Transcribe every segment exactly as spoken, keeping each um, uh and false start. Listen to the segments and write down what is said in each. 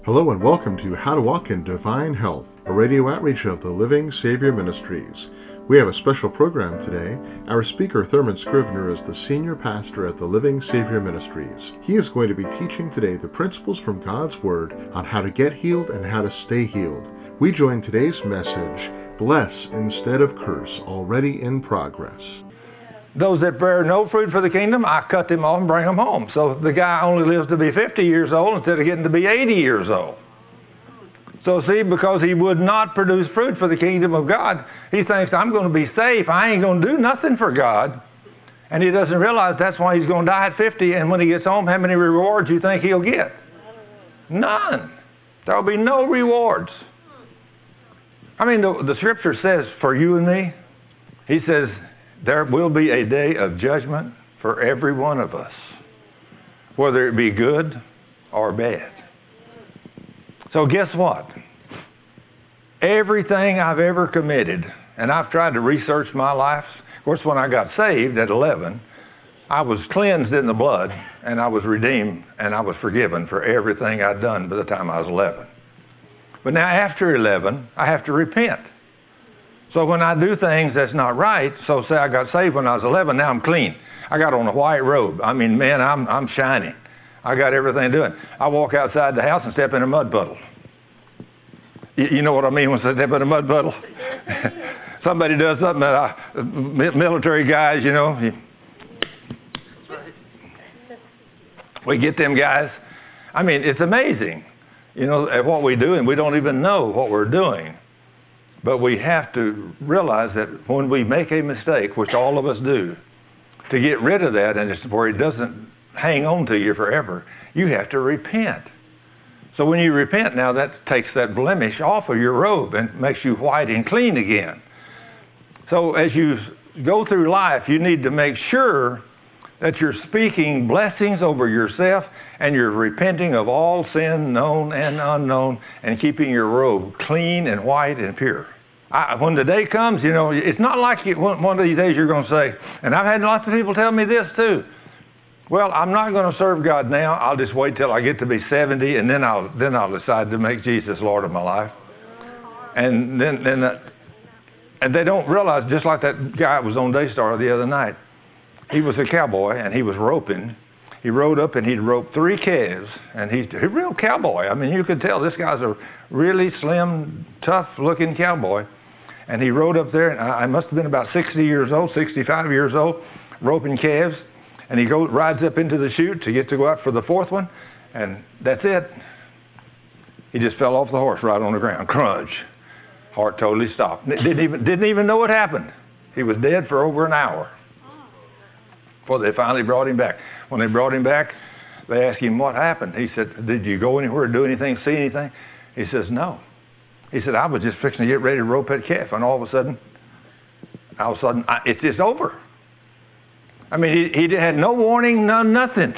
Hello and welcome to How to Walk in Divine Health, a radio outreach of the Living Savior Ministries. We have a special program today. Our speaker, Thurman Scrivener, is the senior pastor at the Living Savior Ministries. He is going to be teaching today the principles from God's Word on how to get healed and how to stay healed. We join today's message, Bless Instead of Curse, already in progress. Those that bear no fruit for the kingdom, I cut them off and bring them home. So the guy only lives to be fifty years old instead of getting to be eighty years old. So see, because he would not produce fruit for the kingdom of God, he thinks, I'm going to be safe. I ain't going to do nothing for God. And he doesn't realize that's why he's going to die at fifty. And when he gets home, how many rewards do you think he'll get? None. There will be no rewards. I mean, the, the scripture says for you and me, he says, there will be a day of judgment for every one of us, whether it be good or bad. So guess what? Everything I've ever committed, and I've tried to research my life. Of course, when I got saved at eleven, I was cleansed in the blood, and I was redeemed, and I was forgiven for everything I'd done by the time I was eleven. But now after eleven, I have to repent. So when I do things that's not right, so say I got saved when I was eleven, now I'm clean. I got on a white robe. I mean, man, I'm I'm shining. I got everything doing. I walk outside the house and step in a mud puddle. You, you know what I mean when I step in a mud puddle? Somebody does something that I, military guys, you know. You, we get them guys. I mean, it's amazing, you know, at what we do, and we don't even know what we're doing. But we have to realize that when we make a mistake, which all of us do, to get rid of that and just where it doesn't hang on to you forever, you have to repent. So when you repent now, that takes that blemish off of your robe and makes you white and clean again. So as you go through life, you need to make sure that you're speaking blessings over yourself and you're repenting of all sin, known and unknown, and keeping your robe clean and white and pure. I, when the day comes, you know, it's not like you, one, one of these days you're going to say, and I've had lots of people tell me this too, well, I'm not going to serve God now. I'll just wait till I get to be seventy, and then I'll then I'll decide to make Jesus Lord of my life. And then, then that, and they don't realize, just like that guy was on Daystar the other night, he was a cowboy, and he was roping. He rode up, and he'd rope three calves, and he's a real cowboy. I mean, you could tell this guy's a really slim, tough-looking cowboy. And he rode up there, and I must have been about sixty years old, sixty-five years old, roping calves. And he go, rides up into the chute to get to go out for the fourth one, and that's it. He just fell off the horse right on the ground, crunch. Heart totally stopped. Didn't even, didn't even know what happened. He was dead for over an hour before they finally brought him back. When they brought him back, they asked him what happened. He said, did you go anywhere, do anything, see anything? He says, no. He said, I was just fixing to get ready to rope that calf, and all of a sudden, all of a sudden, I, it's just over. I mean, he, he had no warning, no nothing.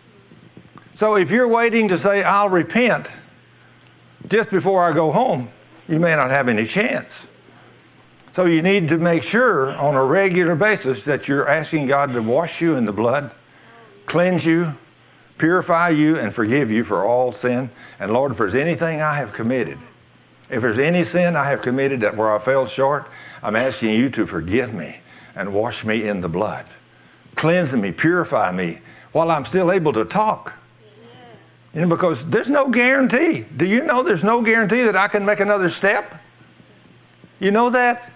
So if you're waiting to say, I'll repent just before I go home, you may not have any chance. So you need to make sure on a regular basis that you're asking God to wash you in the blood, cleanse you, purify you, and forgive you for all sin. And Lord, if there's anything I have committed, if there's any sin I have committed that where I fell short, I'm asking you to forgive me and wash me in the blood. Cleanse me, purify me while I'm still able to talk. You know, because there's no guarantee. Do you know there's no guarantee that I can make another step? You know that?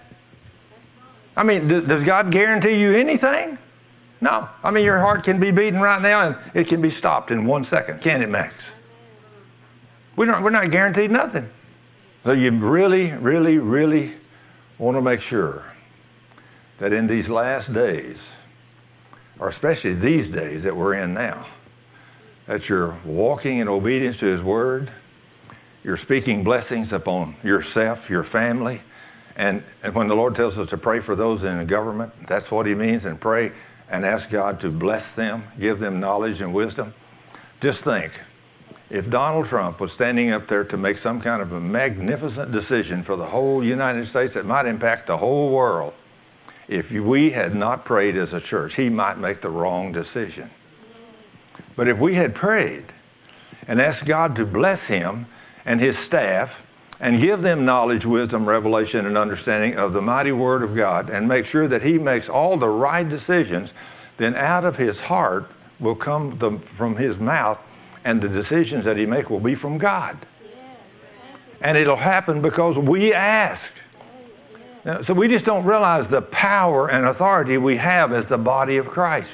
I mean, does God guarantee you anything? No. I mean, your heart can be beating right now and it can be stopped in one second. Can it, Max? We don't, we're not guaranteed nothing. So you really, really, really want to make sure that in these last days, or especially these days that we're in now, that you're walking in obedience to His Word, you're speaking blessings upon yourself, your family, and, and when the Lord tells us to pray for those in the government, that's what He means, and pray and ask God to bless them, give them knowledge and wisdom. Just think, if Donald Trump was standing up there to make some kind of a magnificent decision for the whole United States that might impact the whole world, if we had not prayed as a church, he might make the wrong decision. But if we had prayed and ask God to bless him and his staff and give them knowledge, wisdom, revelation, and understanding of the mighty Word of God, and make sure that he makes all the right decisions, then out of his heart will come the, from his mouth, and the decisions that he makes will be from God. And it'll happen because we asked. Now, so we just don't realize the power and authority we have as the body of Christ.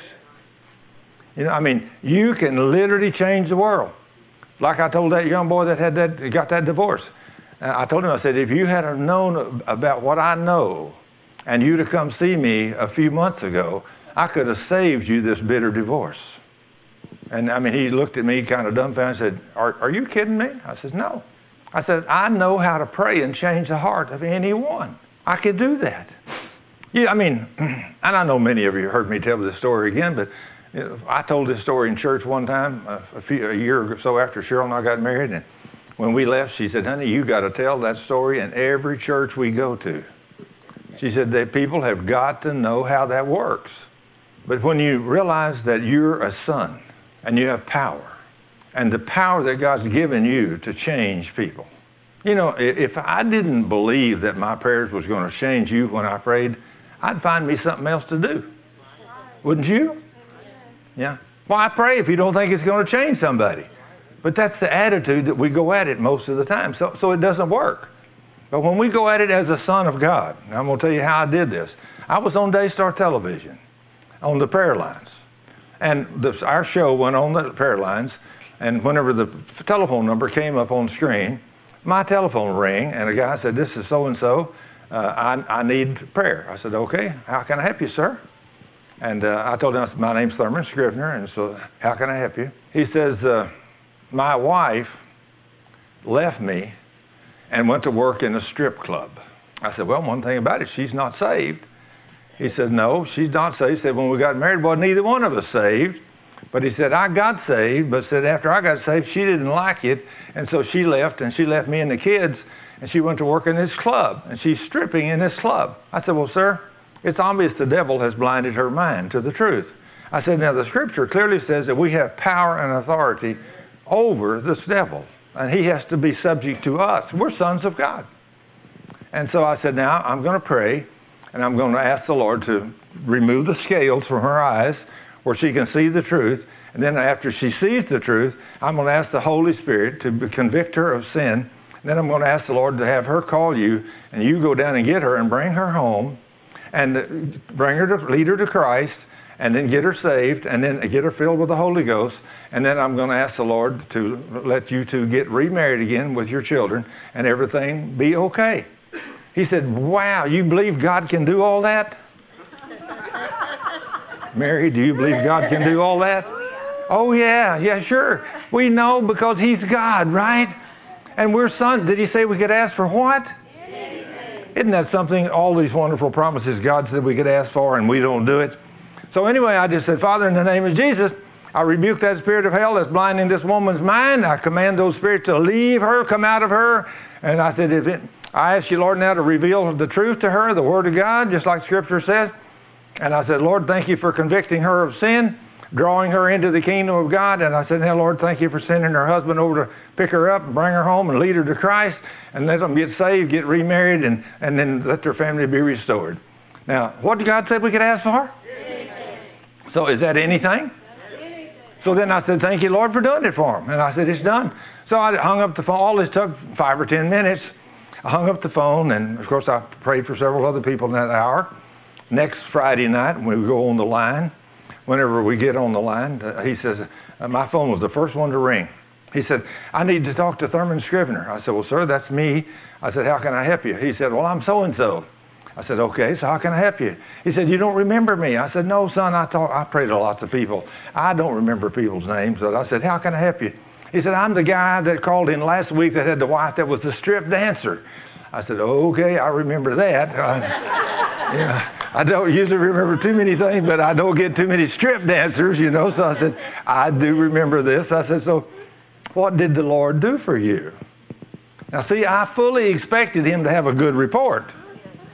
You know, I mean, you can literally change the world. Like I told that young boy that had that, got that divorce. I told him, I said, if you had known about what I know and you'd have come see me a few months ago, I could have saved you this bitter divorce. And I mean, he looked at me kind of dumbfounded and said, are, are you kidding me? I said, no. I said, I know how to pray and change the heart of anyone. I could do that. Yeah, I mean, and I know many of you heard me tell this story again, but you know, I told this story in church one time, a, a, few, a year or so after Cheryl and I got married, and when we left, she said, honey, you got to tell that story in every church we go to. She said that people have got to know how that works. But when you realize that you're a son and you have power, and the power that God's given you to change people. You know, if I didn't believe that my prayers was going to change you when I prayed, I'd find me something else to do. Wouldn't you? Yeah. Why pray if you don't think it's going to change somebody? But that's the attitude that we go at it most of the time. So, so it doesn't work. But when we go at it as a son of God, and I'm going to tell you how I did this. I was on Daystar Television, on the prayer lines. And the, our show went on the prayer lines. And whenever the telephone number came up on the screen, my telephone rang, and a guy said, this is so-and-so. Uh, I, I need prayer. I said, okay, how can I help you, sir? And uh, I told him, my name's Thurman Scrivener, and so how can I help you? He says, uh, my wife left me and went to work in a strip club. I said, well, one thing about it, she's not saved. He said, no, she's not saved. He said, when we got married, well, neither one of us saved. But he said, I got saved, but said after I got saved, she didn't like it, and so she left, and she left me and the kids, and she went to work in this club, and she's stripping in this club. I said, well, sir, it's obvious the devil has blinded her mind to the truth. I said, now the scripture clearly says that we have power and authority over this devil, and he has to be subject to us. We're sons of God. And so I said, now I'm going to pray, and I'm going to ask the Lord to remove the scales from her eyes where she can see the truth. And then after she sees the truth, I'm going to ask the Holy Spirit to convict her of sin. And then I'm going to ask the Lord to have her call you, and you go down and get her and bring her home and bring her to lead her to Christ, and then get her saved, and then get her filled with the Holy Ghost. And then I'm going to ask the Lord to let you two get remarried again with your children and everything be okay. He said, wow, you believe God can do all that? Mary, do you believe God can do all that? Oh, yeah, yeah, sure. We know because he's God, right? And we're sons. Did he say we could ask for what? Isn't that something, all these wonderful promises God said we could ask for and we don't do it? So anyway, I just said, Father, in the name of Jesus, I rebuke that spirit of hell that's blinding this woman's mind. I command those spirits to leave her, come out of her. And I said, if it, I ask you, Lord, now to reveal the truth to her, the Word of God, just like Scripture says. And I said, Lord, thank you for convicting her of sin, drawing her into the kingdom of God. And I said, now, Lord, thank you for sending her husband over to pick her up and bring her home and lead her to Christ and let them get saved, get remarried, and, and then let their family be restored. Now, what did God say we could ask for? So is that anything? So then I said, thank you, Lord, for doing it for him. And I said, it's done. So I hung up the phone. All this took five or ten minutes. I hung up the phone, and, of course, I prayed for several other people in that hour. Next Friday night, when we go on the line, whenever we get on the line, uh, he says, uh, my phone was the first one to ring. He said, I need to talk to Thurman Scrivener. I said, well, sir, that's me. I said, how can I help you? He said, well, I'm so-and-so. I said, okay, so how can I help you? He said, you don't remember me. I said, no, son, I talk, I pray to lots of people. I don't remember people's names. But I said, how can I help you? He said, I'm the guy that called in last week that had the wife that was the strip dancer. I said, okay, I remember that. Uh, yeah, I don't usually remember too many things, but I don't get too many strip dancers, you know. So I said, I do remember this. I said, so what did the Lord do for you? Now, see, I fully expected him to have a good report.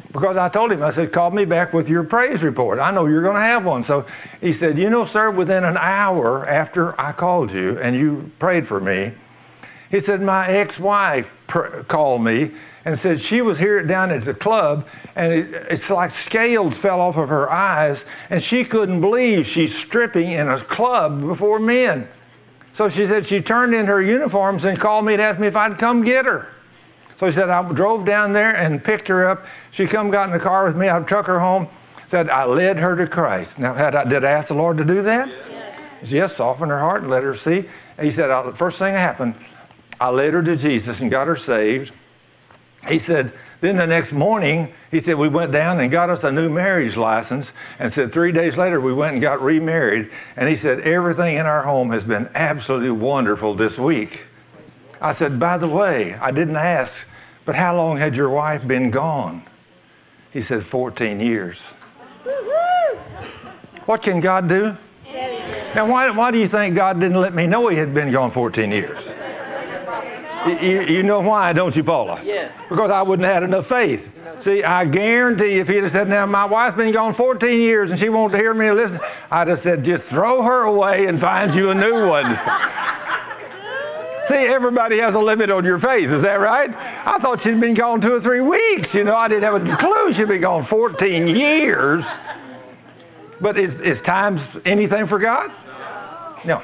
Because I told him, I said, call me back with your praise report. I know you're going to have one. So he said, you know, sir, within an hour after I called you and you prayed for me, he said, my ex-wife pr- called me and said she was here down at the club, and it, it's like scales fell off of her eyes, and she couldn't believe she's stripping in a club before men. So she said she turned in her uniforms and called me and asked me if I'd come get her. So he said, I drove down there and picked her up. She come, got in the car with me. I took her home. Said, I led her to Christ. Now, had I, did I ask the Lord to do that? Yes. Yes, soften her heart and let her see. And he said, the first thing that happened, I led her to Jesus and got her saved. He said, then the next morning, he said, we went down and got us a new marriage license. And said, three days later, we went and got remarried. And he said, everything in our home has been absolutely wonderful this week. I said, by the way, I didn't ask, but how long had your wife been gone? He said, fourteen years. What can God do? Now, why, why do you think God didn't let me know he had been gone fourteen years? You, you know why, don't you, Paula? Yes. Because I wouldn't have had enough faith. See, I guarantee if he'd have said, now, my wife's been gone fourteen years and she won't hear me or listen, I'd have said, just throw her away and find you a new one. See, everybody has a limit on your faith. Is that right? I thought she'd been gone two or three weeks. You know, I didn't have a clue she'd been gone fourteen years. But is, is time anything for God? No.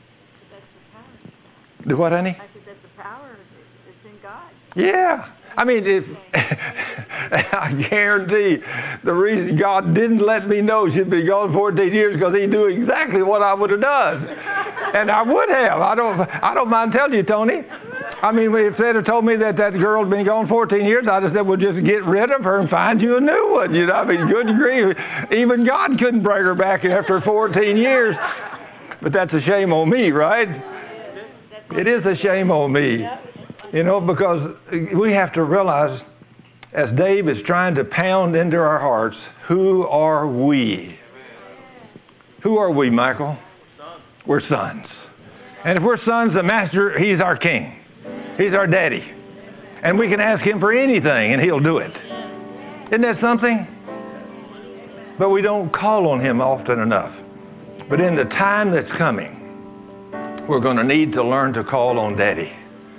Do what, honey? I said, that's the power. It's in God. Yeah. I mean, if, I guarantee the reason God didn't let me know she'd be gone fourteen years because he knew exactly what I would have done. And I would have. I don't I don't mind telling you, Tony. I mean, if they'd have told me that that girl had been gone fourteen years, I'd have said, well, just get rid of her and find you a new one. You know, I mean, good grief. Even God couldn't bring her back after fourteen years. But that's a shame on me, right? It is a shame on me. You know, because we have to realize, as Dave is trying to pound into our hearts, who are we? Who are we, Michael? We're sons. And if we're sons, the Master, he's our king. He's our daddy. And we can ask him for anything, and he'll do it. Isn't that something? But we don't call on him often enough. But in the time that's coming, we're going to need to learn to call on Daddy.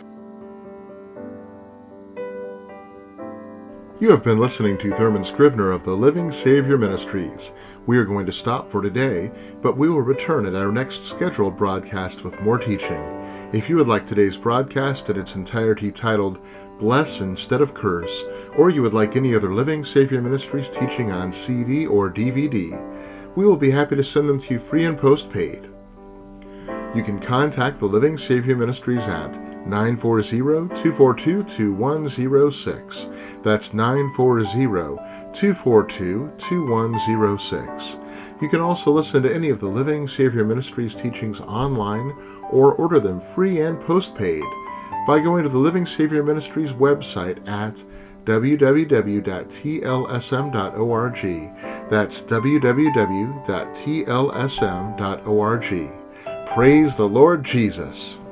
You have been listening to Thurman Scrivener of the Living Savior Ministries. We are going to stop for today, but we will return at our next scheduled broadcast with more teaching. If you would like today's broadcast in its entirety titled Bless Instead of Curse, or you would like any other Living Savior Ministries teaching on C D or D V D, we will be happy to send them to you free and postpaid. You can contact the Living Savior Ministries at nine four zero, two four two, two one zero six. That's nine four zero, two four two, two one zero six. You can also listen to any of the Living Savior Ministries teachings online or order them free and postpaid by going to the Living Savior Ministries website at w w w dot t l s m dot org. That's w w w dot t l s m dot org. Praise the Lord Jesus.